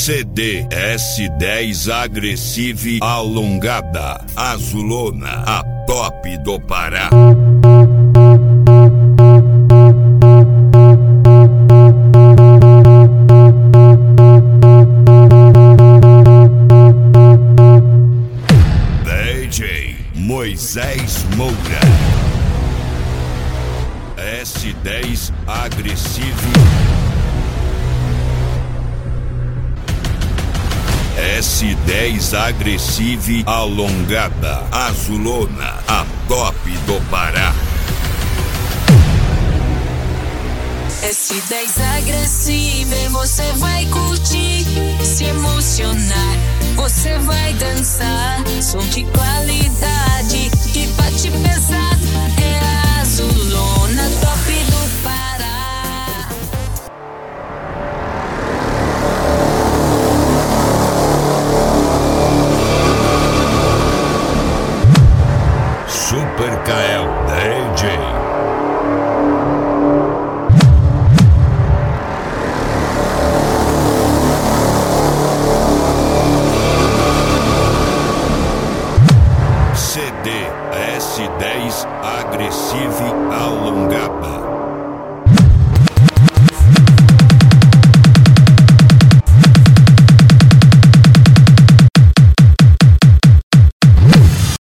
CD S10 Agressive alongada, azulona, a top do Pará. DJ Moisés Moura. S10 Agressive. S10 Agressive alongada, azulona, a top do Pará. S10 Agressive, você vai curtir, se emocionar, você vai dançar. Som de qualidade que bate pesado, é a azulona, top do Pará. Super Kael DJ.